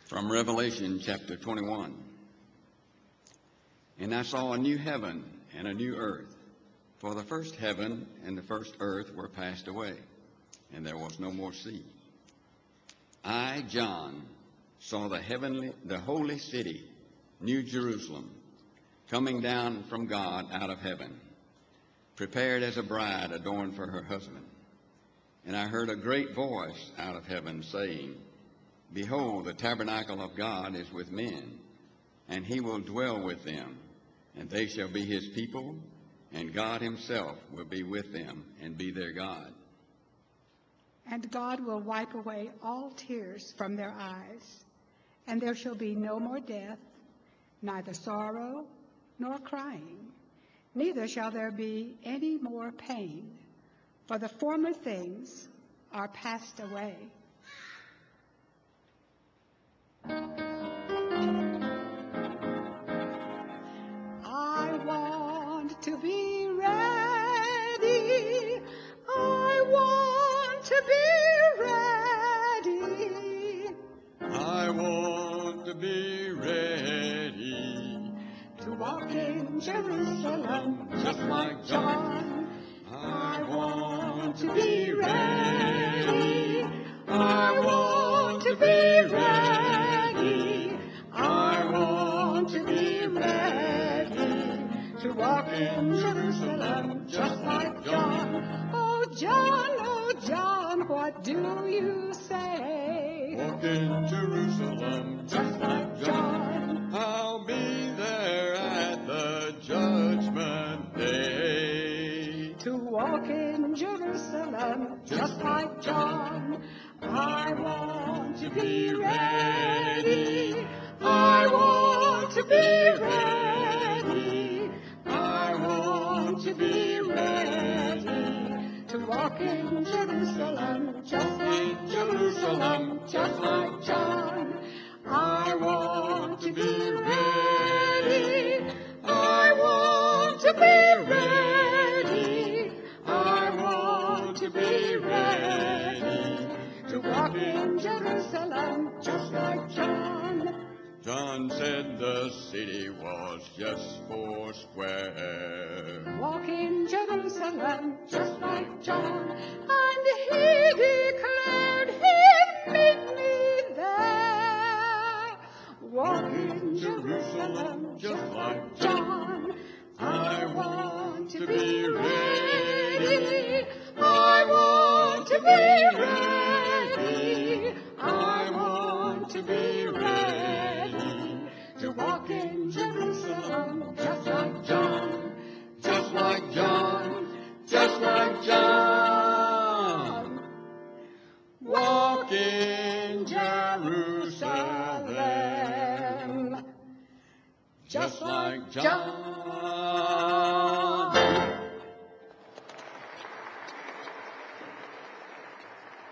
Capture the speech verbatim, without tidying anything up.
From Revelation chapter twenty-one. And I saw a new heaven and a new earth, for the first heaven and the first earth were passed away, and there was no more sea. I, John, saw the heavenly, the holy city, New Jerusalem, coming down from God out of heaven, prepared as a bride adorned for her husband. And I heard a great voice out of heaven saying, Behold, the tabernacle of God is with men, and he will dwell with them, and they shall be his people, and God himself will be with them and be their God. And God will wipe away all tears from their eyes, and there shall be no more death, neither sorrow nor crying, neither shall there be any more pain, for the former things are passed away. I want to be ready. I want to be ready. I want to be ready To walk in Jerusalem just like John. I want to be ready. I want to be ready. I want to be ready To walk in Jerusalem just like John. Oh, John, oh, John, what do you say? Walk in Jerusalem Just like John. I'll be there at the judgment day. To walk in Jerusalem just like John. I want to be ready. I want to be ready. I want to be ready to walk in Jerusalem just like Jerusalem, just like John. I want to be ready. I want to be ready. I want to be ready to walk in Jerusalem just like John. John said the city was just four square. Walk in Jerusalem just like John. And he declared he'd meet me there. Walk in Jerusalem just like John. I want to be ready. I want to be ready. I want to be ready to walk in Jerusalem just like John. Just like John, just like John. Walk in Jerusalem just like John.